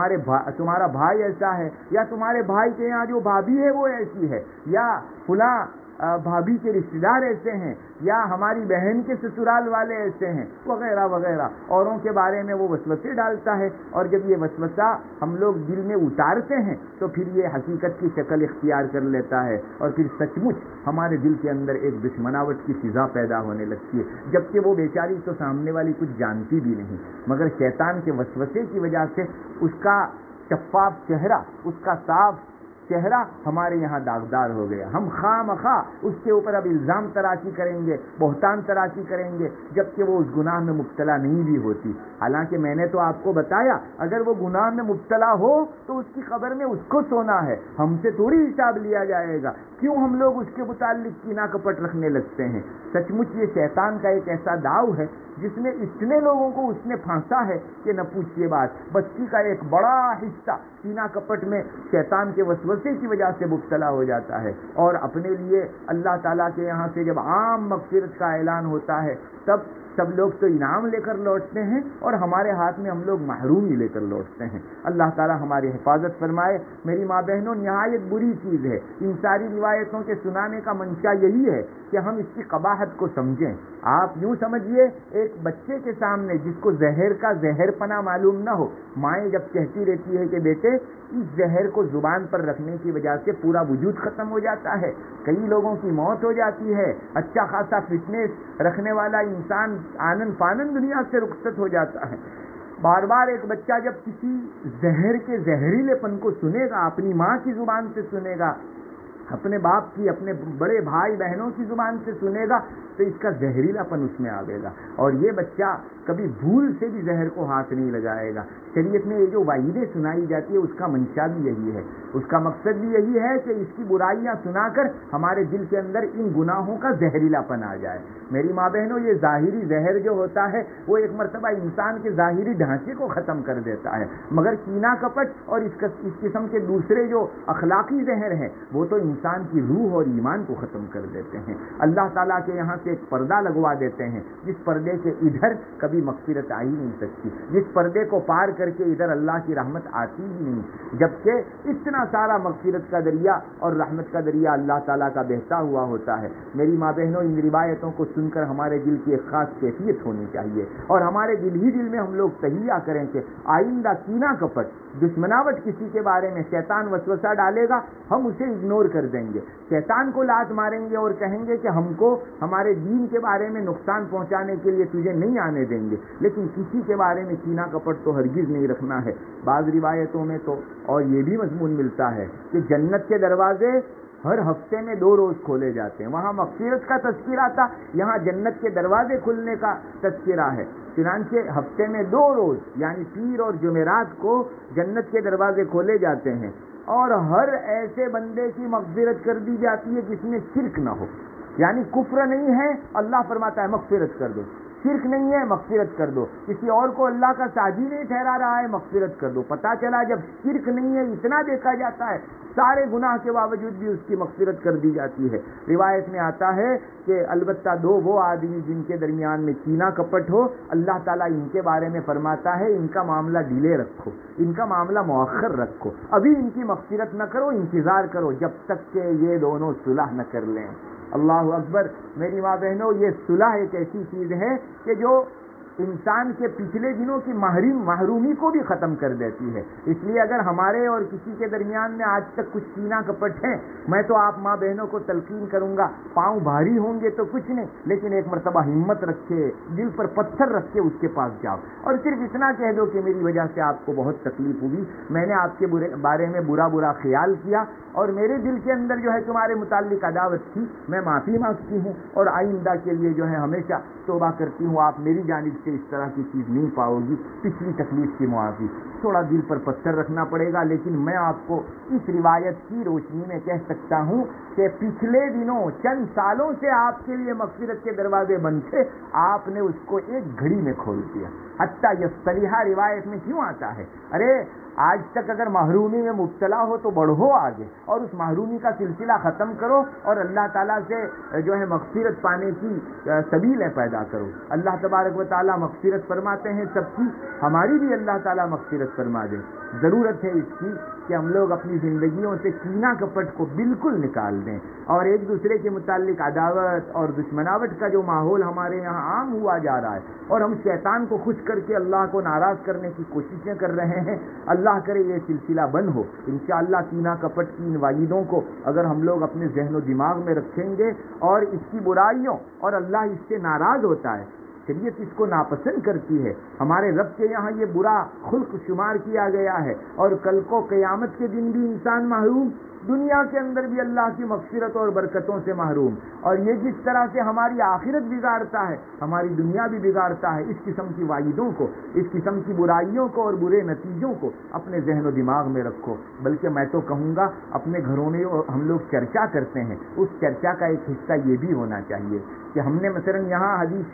تمہارا بھائی ایسا ہے، یا تمہارے بھائی کے یہاں جو بھابھی ہے وہ ایسی ہے، یا فلاں بھابھی کے رشتے دار ایسے ہیں، یا ہماری بہن کے سسرال والے ایسے ہیں، وغیرہ وغیرہ اوروں کے بارے میں وہ وسوسے ڈالتا ہے، اور جب یہ وسوسہ ہم لوگ دل میں اتارتے ہیں تو پھر یہ حقیقت کی شکل اختیار کر لیتا ہے، اور پھر سچ مچ ہمارے دل کے اندر ایک دشمناوٹ کی فضا پیدا ہونے لگتی ہے، جبکہ وہ بیچاری تو سامنے والی کچھ جانتی بھی نہیں، مگر شیطان کے وسوسے کی وجہ سے اس کا شفاف چہرہ، اس کا صاف چہرہ ہمارے یہاں داغدار ہو گیا، ہم خواہ مخواہ اس کے اوپر اب الزام تراشی کریں گے، بہتان تراشی کریں گے، جبکہ وہ اس گناہ میں مبتلا نہیں بھی ہوتی۔ حالانکہ میں نے تو آپ کو بتایا اگر وہ گناہ میں مبتلا ہو تو اس کی قبر میں اس کو سونا ہے، ہم سے تھوڑی حساب لیا جائے گا، کیوں ہم لوگ اس کے متعلق کینہ کپٹ رکھنے لگتے ہیں؟ سچ مچ یہ شیطان کا ایک ایسا داؤ ہے جس میں اتنے لوگوں کو اس نے پھانسا ہے کہ نہ پوچھئے بات۔ بستی کا ایک بڑا حصہ کینہ کپٹ میں شیطان کے وسوسے کی وجہ سے مبتلا ہو جاتا ہے، اور اپنے لیے اللہ تعالیٰ کے یہاں سے جب عام مغفرت کا اعلان ہوتا ہے تب سب لوگ تو انعام لے کر لوٹتے ہیں، اور ہمارے ہاتھ میں ہم لوگ محرومی لے کر لوٹتے ہیں۔ اللہ تعالیٰ ہماری حفاظت فرمائے۔ میری ماں بہنوں، نہایت بری چیز ہے، ان ساری روایتوں کے سنانے کا منشا یہی ہے کہ ہم اس کی قباحت کو سمجھیں۔ آپ یوں سمجھیے ایک بچے کے سامنے جس کو زہر کا زہر پنا معلوم نہ ہو، مائیں جب کہتی رہتی ہے کہ بیٹے اس زہر کو زبان پر رکھنے کی وجہ سے پورا وجود ختم ہو جاتا ہے، کئی لوگوں کی موت ہو جاتی ہے، اچھا خاصا فٹنس رکھنے والا انسان آنن فانن دنیا سے رخصت ہو جاتا ہے۔ بار بار ایک بچہ جب کسی زہر کے زہریلے پن کو سنے گا، اپنی ماں کی زبان سے سنے گا، اپنے باپ کی، اپنے بڑے بھائی بہنوں کی زبان سے سنے گا، تو اس کا زہریلا پن اس میں آئے گا، اور یہ بچہ کبھی بھول سے بھی زہر کو ہاتھ نہیں لگائے گا۔ شریعت میں یہ جو وعیدیں سنائی جاتی ہے اس کا منشا بھی یہی ہے، اس کا مقصد بھی یہی ہے کہ اس کی برائیاں سنا کر ہمارے دل کے اندر ان گناہوں کا زہریلا پن آ جائے۔ میری ماں بہنوں، یہ ظاہری زہر جو ہوتا ہے وہ ایک مرتبہ انسان کے ظاہری ڈھانچے کو ختم کر دیتا ہے، مگر کینہ کپٹ اور اس قسم کے دوسرے جو اخلاقی زہر ہیں وہ تو انسان کی روح اور ایمان کو ختم کر دیتے ہیں۔ اللہ تعالیٰ کے یہاں سے ایک پردہ لگوا دیتے ہیں، جس پردے کے ادھر کبھی مغفرت آ ہی نہیں سکتی، جس پردے کو پار کر کے ادھر اللہ کی رحمت آتی ہی نہیں، جبکہ اتنا سارا مغفرت کا دریا اور رحمت کا دریا اللہ تعالیٰ کا بہتا ہوا ہوتا ہے۔ میری ماں بہنوں، ان روایتوں کو سن کر ہمارے دل کی ایک خاص کیفیت ہونی چاہیے، اور ہمارے دل ہی دل میں ہم لوگ تہیہ کریں کہ آئندہ کینہ کپٹ، دشمناوٹ کسی کے بارے میں شیطان وسوسہ ڈالے گا، ہم اسے اگنور کر دیں گے، شیطان کو لات ماریں گے اور کہیں گے کہ ہم کو ہمارے دین کے بارے میں نقصان پہنچانے کے لیے تجھے نہیں آنے دیں گے، لیکن کسی کے بارے میں کینہ کپٹ تو ہرگز نہیں رکھنا ہے۔ بعض روایتوں میں تو اور یہ بھی مضمون ملتا ہے کہ جنت کے دروازے ہر ہفتے میں 2 روز کھولے جاتے ہیں، وہاں مغفرت کا تذکرہ تھا، یہاں جنت کے دروازے کھلنے کا تذکرہ ہے۔ چنانچہ ہفتے میں 2 روز یعنی پیر اور جمعرات کو جنت کے دروازے کھولے جاتے ہیں، اور ہر ایسے بندے کی مغفرت کر دی جاتی ہے جس میں شرک نہ ہو، یعنی کفر نہیں ہے، اللہ فرماتا ہے مغفرت کر دو، شرک نہیں ہے مغفرت کر دو، کسی اور کو اللہ کا ساجی نہیں ٹھہرا رہا ہے مغفرت کر دو۔ پتہ چلا جب شرک نہیں ہے اتنا دیکھا جاتا ہے، سارے گناہ کے باوجود بھی اس کی مغفرت کر دی جاتی ہے۔ روایت میں آتا ہے کہ البتہ دو وہ آدمی جن کے درمیان میں کینہ کپٹ ہو، اللہ تعالیٰ ان کے بارے میں فرماتا ہے ان کا معاملہ ڈیلے رکھو، ان کا معاملہ مؤخر رکھو، ابھی ان کی مغفرت نہ کرو، انتظار کرو جب تک کہ یہ دونوں صلح نہ کر لیں۔ اللہ اکبر۔ میری ماں بہنوں، یہ صلح ایک ایسی چیز ہے کہ جو انسان کے پچھلے دنوں کی محرومی کو بھی ختم کر دیتی ہے۔ اس لیے اگر ہمارے اور کسی کے درمیان میں آج تک کچھ کینہ کپٹ ہے، میں تو آپ ماں بہنوں کو تلقین کروں گا، پاؤں بھاری ہوں گے تو کچھ نہیں، لیکن ایک مرتبہ ہمت رکھے، دل پر پتھر رکھ کے اس کے پاس جاؤ اور صرف اتنا کہہ دو کہ میری وجہ سے آپ کو بہت تکلیف ہوئی، میں نے آپ کے بارے میں برا خیال کیا اور میرے دل کے اندر جو ہے تمہارے متعلق عداوت تھی، میں معافی مانگتی ہوں اور آئندہ کے لیے جو ہے ہمیشہ توبہ کرتی ہوں، آپ میری جانب سے اس طرح کی چیز نہیں پاؤ گی، پچھلی تکلیف کی معافی۔ تھوڑا دل پر پتھر رکھنا پڑے گا، لیکن میں آپ کو اس روایت کی روشنی میں کہہ سکتا ہوں کہ پچھلے دنوں چند سالوں سے آپ کے لیے مغفرت کے دروازے بند تھے، آپ نے اس کو ایک گھڑی میں کھول دیا۔ حتیٰ یصطلیحہ روایت میں کیوں آتا ہے؟ ارے آج تک اگر محرومی میں مبتلا ہو تو بڑھو آگے اور اس محرومی کا سلسلہ ختم کرو اور اللہ تعالیٰ سے جو ہے مغفرت پانے کی سبیلیں پیدا کرو۔ اللہ تبارک و تعالیٰ مغفرت فرماتے ہیں سب کی، ہماری بھی اللہ تعالیٰ مغفرت فرما دے۔ ضرورت ہے اس کی کہ ہم لوگ اپنی زندگیوں سے کینہ کپٹ کو بالکل نکال دیں اور ایک دوسرے کے متعلق عداوت اور دشمناوٹ کا جو ماحول ہمارے یہاں عام ہوا جا رہا ہے اور ہم شیطان کو خوش کر کے اللہ کو ناراض کرنے کی کوششیں کر رہے ہیں، اللہ کرے یہ سلسلہ بند ہو۔ انشاءاللہ کینہ کپٹ کی ان وعیدوں کو اگر ہم لوگ اپنے ذہن و دماغ میں رکھیں گے اور اس کی برائیوں، اور اللہ اس سے ناراض ہوتا ہے، شریعت اس کو ناپسند کرتی ہے، ہمارے رب کے یہاں یہ برا خلق شمار کیا گیا ہے، اور کل کو قیامت کے دن بھی انسان محروم، دنیا کے اندر بھی اللہ کی مغفرت اور برکتوں سے محروم، اور یہ جس طرح سے ہماری آخرت بگاڑتا ہے ہماری دنیا بھی بگاڑتا ہے۔ اس قسم کی وعیدوں کو، اس قسم کی برائیوں کو اور برے نتیجوں کو اپنے ذہن و دماغ میں رکھو۔ بلکہ میں تو کہوں گا اپنے گھروں میں ہم لوگ چرچا کرتے ہیں، اس چرچا کا ایک حصہ یہ بھی ہونا چاہیے کہ ہم نے مثلا یہاں حدیث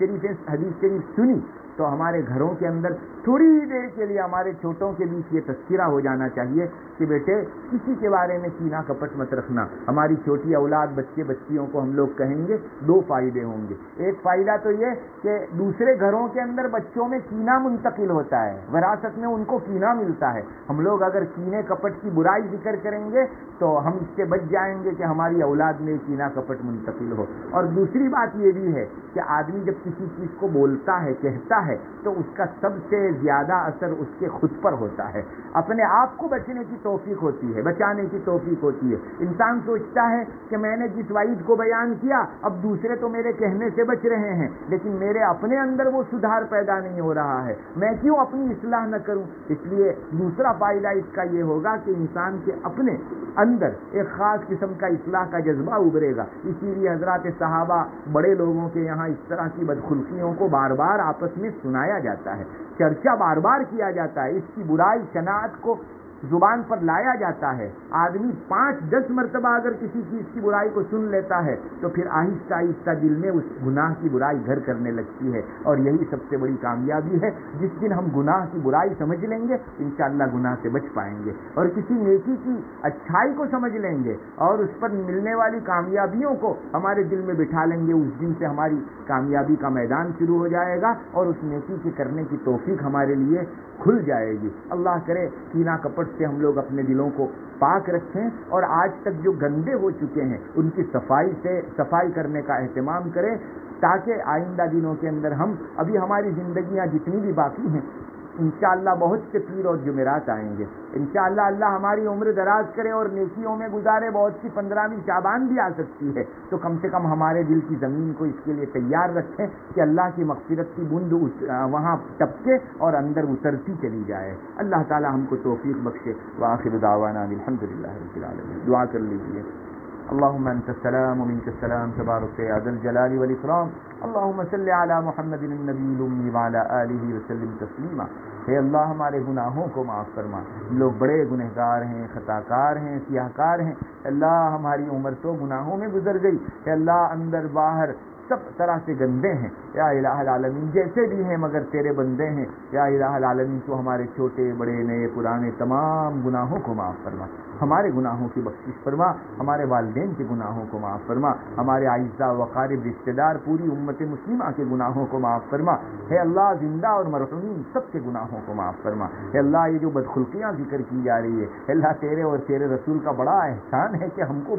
شریف سنی تو ہمارے گھروں کے اندر تھوڑی دیر کے لیے ہمارے چھوٹوں کے بیچ یہ تذکرہ ہو جانا چاہیے کہ بیٹے کسی کے بارے میں کینہ کپٹ مت رکھنا۔ ہماری چھوٹی اولاد بچیوں کو ہم لوگ کہیں گے دو فائدے ہوں گے۔ ایک فائدہ تو یہ کہ دوسرے گھروں کے اندر بچوں میں کینہ منتقل ہوتا ہے، وراثت میں ان کو کینہ ملتا ہے۔ ہم لوگ اگر کینے کپٹ کی برائی ذکر کریں گے تو ہم اس سے بچ جائیں گے کہ ہماری اولاد میں کینہ کپٹ منتقل ہو۔ اور دوسری بات یہ بھی ہے کہ آدمی جب کسی چیز کو بولتا ہے، کہتا ہے، تو اس کا سب سے زیادہ اثر اس کے خود پر ہوتا ہے، اپنے آپ کو بچنے کی توفیق ہوتی ہے، بچانے کی توفیق ہوتی ہے۔ انسان سوچتا ہے کہ میں نے جس وعید کو بیان کیا اب دوسرے تو میرے کہنے سے بچ رہے ہیں، لیکن میرے اپنے اندر وہ سدھار پیدا نہیں ہو رہا ہے، میں کیوں اپنی اصلاح نہ کروں؟ اس لیے دوسرا فائدہ اس کا یہ ہوگا کہ انسان کے اپنے اندر ایک خاص قسم کا اصلاح کا جذبہ ابھرے گا۔ اسی لیے حضرات صحابہ بڑے لوگوں کے یہاں اس طرح کی بدخلقیوں کو بار بار آپس میں سنایا جاتا ہے، چرچا بار بار کیا جاتا ہے، اس کی برائی شناعت کو زبان پر لایا جاتا ہے۔ آدمی 5-10 مرتبہ اگر کسی چیز کی برائی کو سن لیتا ہے تو پھر آہستہ آہستہ دل میں اس گناہ کی برائی گھر کرنے لگتی ہے، اور یہی سب سے بڑی کامیابی ہے۔ جس دن ہم گناہ کی برائی سمجھ لیں گے انشاءاللہ گناہ سے بچ پائیں گے، اور کسی نیکی کی اچھائی کو سمجھ لیں گے اور اس پر ملنے والی کامیابیوں کو ہمارے دل میں بٹھا لیں گے، اس دن سے ہماری کامیابی کا میدان شروع ہو جائے گا اور اس نیکی کے کرنے کی توفیق ہمارے لیے کھل جائے گی۔ اللہ کرے کینہ کپٹ سے ہم لوگ اپنے دلوں کو پاک رکھیں اور آج تک جو گندے ہو چکے ہیں ان کی صفائی کرنے کا اہتمام کریں، تاکہ آئندہ دنوں کے اندر ابھی ہماری زندگیاں جتنی بھی باقی ہیں انشاءاللہ بہت سے پیر اور جمعرات آئیں گے، انشاءاللہ اللہ ہماری عمر دراز کرے اور نیکیوں میں گزارے، بہت سی 15ویں شعبان بھی آ سکتی ہے، تو کم سے کم ہمارے دل کی زمین کو اس کے لیے تیار رکھیں کہ اللہ کی مغفرت کی بوند وہاں ٹپکے اور اندر اترتی چلی جائے۔ اللہ تعالی ہم کو توفیق بخشے۔ وآخر دعوانا الحمدللہ رب العالمین۔ دعا کر لیجیے۔ اللهم انت السلام ومنك السلام تبارك يا ذا الجلال والاکرام۔ اللهم صل على محمد النبی الأمی وعلى آلہ وسلم تسلیما۔ اے اللہ ہمارے گناہوں کو معاف فرما، ہم لوگ بڑے گنہگار ہیں، خطا کار ہیں، سیاہ کار ہیں۔ اللہ ہماری عمر تو گناہوں میں گزر گئی، اے اللہ اندر باہر سب طرح سے گندے ہیں یا الہ العالمین، جیسے بھی ہیں مگر تیرے بندے ہیں یا الہ العالمین۔ تو ہمارے چھوٹے بڑے نئے پرانے تمام گناہوں کو معاف فرما، ہمارے گناہوں کی بخشش فرما، ہمارے والدین کے گناہوں کو معاف فرما، ہمارے اعزاء و اقارب رشتہ دار پوری امت مسلمہ کے گناہوں کو معاف فرما۔ اے اللہ زندہ اور مرحومین سب کے گناہوں کو معاف فرما۔ اے اللہ یہ جو بدخلقیاں ذکر کی جا رہی ہے، اے اللہ تیرے اور تیرے رسول کا بڑا احسان ہے کہ ہم کو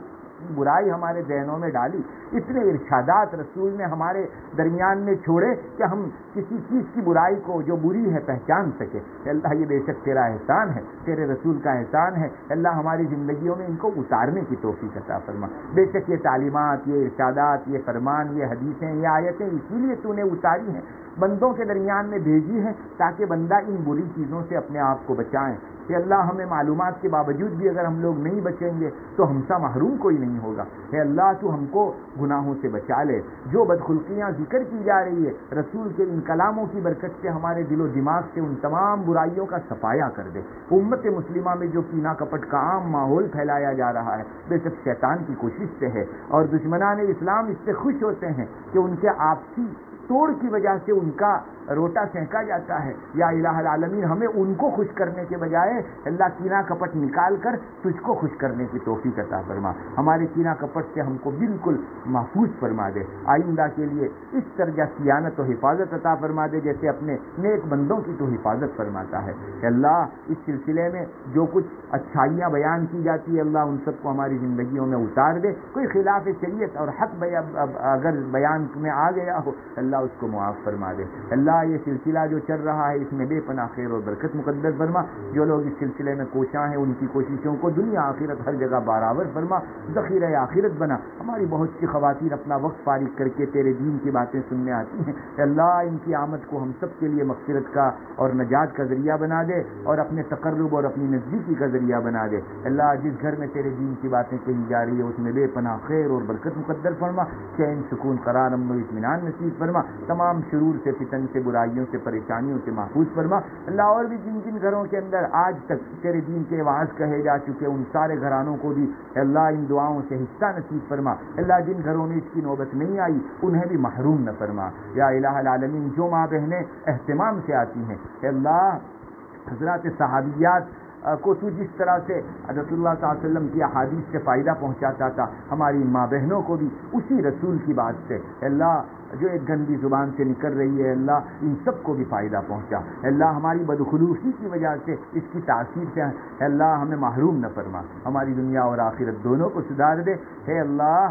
برائی ہمارے ذہنوں میں ڈالی، اتنے ارشادات رسول نے ہمارے درمیان میں چھوڑے کہ ہم کسی چیز کی برائی کو جو بری ہے پہچان سکے۔ اے اللہ یہ بے شک تیرا احسان ہے، تیرے رسول کا احسان ہے۔ اے اللہ ہماری زندگیوں میں ان کو اتارنے کی توفیق عطا فرما۔ بے شک یہ تعلیمات، یہ ارشادات، یہ فرمان، یہ حدیثیں، یہ آیتیں اسی لیے تو نے اتاری ہیں، بندوں کے درمیان میں بھیجی ہے تاکہ بندہ ان بری چیزوں سے اپنے آپ کو بچائیں۔ کہ اللہ ہمیں معلومات کے باوجود بھی اگر ہم لوگ نہیں بچیں گے تو ہم سے محروم کوئی نہیں ہوگا۔ اے اللہ تو ہم کو گناہوں سے بچا لے، جو بدخلقیاں ذکر کی جا رہی ہے رسول کے ان کلاموں کی برکت سے ہمارے دل و دماغ سے ان تمام برائیوں کا صفایا کر دے۔ امت مسلمہ میں جو کینہ کپٹ کا عام ماحول پھیلایا جا رہا ہے بے شک شیطان کی کوشش سے ہے، اور دشمنان اسلام اس سے خوش ہوتے ہیں کہ ان کے آپسی توڑ کی وجہ سے ان کا روٹا سینکا جاتا ہے۔ یا الہ العالمین ہمیں ان کو خوش کرنے کے بجائے اللہ کینہ کپٹ نکال کر تجھ کو خوش کرنے کی توفیق عطا فرما۔ ہمارے کینہ کپٹ سے ہم کو بالکل محفوظ فرما دے، آئندہ کے لیے اس درجہ سیانت و حفاظت عطا فرما دے جیسے اپنے نیک بندوں کی تو حفاظت فرماتا ہے۔ کہ اللہ اس سلسلے میں جو کچھ اچھائیاں بیان کی جاتی ہے اللہ ان سب کو ہماری زندگیوں میں اتار دے، کوئی خلاف شریعت اور حق اگر بیان میں آ گیا ہو اللہ اس کو معاف فرما دے۔ اللہ یہ سلسلہ جو چل رہا ہے اس میں بے پناہ خیر اور برکت مقدر فرما، جو لوگ اس سلسلے میں کوشاں ہیں ان کی کوششوں کو دنیا آخرت ہر جگہ برابر فرما، ذخیرہ آخرت بنا۔ ہماری بہت سی خواتین اپنا وقت فارغ کر کے تیرے دین کی باتیں سننے آتی ہیں، اللہ ان کی آمد کو ہم سب کے لیے مغفرت کا اور نجات کا ذریعہ بنا دے اور اپنے تقرب اور اپنی نزدیکی کا ذریعہ بنا دے۔ اللہ جس گھر میں تیرے دین کی باتیں کہی جا رہی ہے اس میں بے پناہ خیر اور برکت مقدر فرما، چین سکون قرار امن و اطمینان نصیب فرما، تمام شرور سے فتن سے برائیوں سے پریشانیوں سے محفوظ فرما۔ اللہ اور بھی جن جن گھروں کے اندر آج تک تیرے دین کے واعظ کہے جا چکے ان سارے گھرانوں کو بھی اللہ ان دعاؤں سے حصہ نصیب فرما۔ اللہ جن گھروں میں اس کی نوبت نہیں آئی انہیں بھی محروم نہ فرما۔ یا الہ العالمین جو ماں بہنیں اہتمام سے آتی ہیں اللہ حضرات صحابیات کو تو جس طرح سے حضرت اللہ صلی اللہ علیہ وسلم کی احادیث سے فائدہ پہنچاتا تھا ہماری ماں بہنوں کو بھی اسی رسول کی بات سے اللہ جو ایک گندی زبان سے نکل رہی ہے اللہ ان سب کو بھی فائدہ پہنچا۔ اللہ ہماری بدخلوصی کی وجہ سے اس کی تاثیر سے اللہ ہمیں محروم نہ فرما، ہماری دنیا اور آخرت دونوں کو سدھار دے۔ ہے اللہ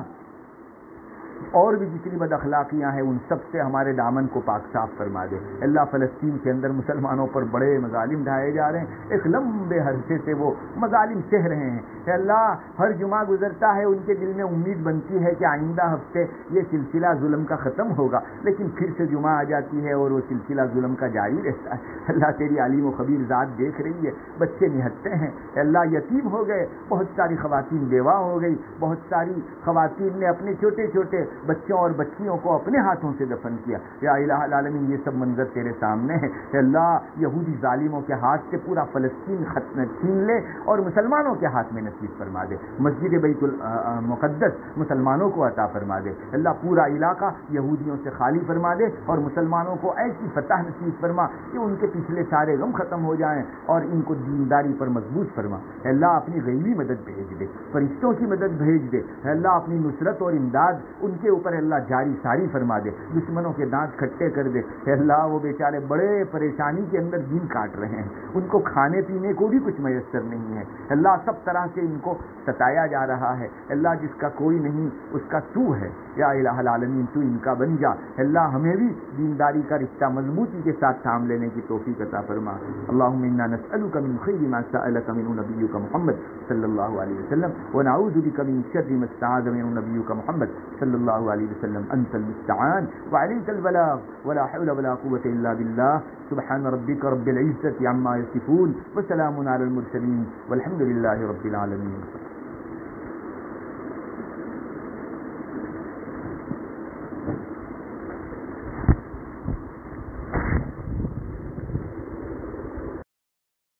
اور بھی جتنی بد اخلاقیاں ہیں ان سب سے ہمارے دامن کو پاک صاف فرما دے۔ اللہ فلسطین کے اندر مسلمانوں پر بڑے مظالم ڈھائے جا رہے ہیں، ایک لمبے عرصے سے وہ مظالم سہ رہے ہیں۔ اے اللہ ہر جمعہ گزرتا ہے ان کے دل میں امید بنتی ہے کہ آئندہ ہفتے یہ سلسلہ ظلم کا ختم ہوگا، لیکن پھر سے جمعہ آ جاتی ہے اور وہ سلسلہ ظلم کا جاری رہتا ہے۔ اللہ تیری علیم و خبیر ذات دیکھ رہی ہے، بچے نہتے ہیں اے اللہ یتیم ہو گئے، بہت ساری خواتین بیوہ ہو گئی، بہت ساری خواتین نے اپنے چھوٹے چھوٹے بچوں اور بچیوں کو اپنے ہاتھوں سے دفن کیا۔ یا الہ العالمین یہ سب منظر تیرے سامنے ہے۔ اے اللہ یہودی ظالموں کے ہاتھ سے پورا فلسطین چھین لے اور مسلمانوں کے ہاتھ میں نصیب فرما دے، مسجد بیت المقدس مسلمانوں کو عطا فرما دے۔ اللہ پورا علاقہ یہودیوں سے خالی فرما دے اور مسلمانوں کو ایسی فتح نصیب فرما کہ ان کے پچھلے سارے غم ختم ہو جائیں اور ان کو دینداری پر مضبوط فرما۔ اے اللہ اپنی غیبی مدد بھیج دے، فرشتوں کی مدد بھیج دے۔ اے اللہ اپنی نصرت اور امداد ان کے اوپر اللہ جاری ساری فرما دے، دشمنوں کے دانت کھٹے کر دے۔ اے اللہ وہ بیچارے بڑے پریشانی کے اندر دن کاٹ رہے ہیں، ان کو کھانے پینے کو بھی کچھ میسر نہیں ہے۔ اللہ سب طرح سے ان کو ستایا جا رہا ہے۔ اللہ جس کا کوئی نہیں اس کا تو ہے۔ یا الہ العالمین تو ان کا بن جا۔ اللہ ہمیں بھی دینداری کا رشتہ مضبوطی کے ساتھ تھام لینے کی توفیق عطا فرما۔ اللہم انا نسألک من خیر ما سألک منہ نبیک محمد صلی اللہ علیہ وسلم ونعوذ بک من شر ما استعاذ منہ نبیک محمد صلی اللہ علیہ وسلم انت المستعان وعلیک البلاغ ولا حول ولا قوة الا باللہ سبحان ربک رب العزة عما یصفون وسلام علی المرسلین والحمد للہ رب العالمین۔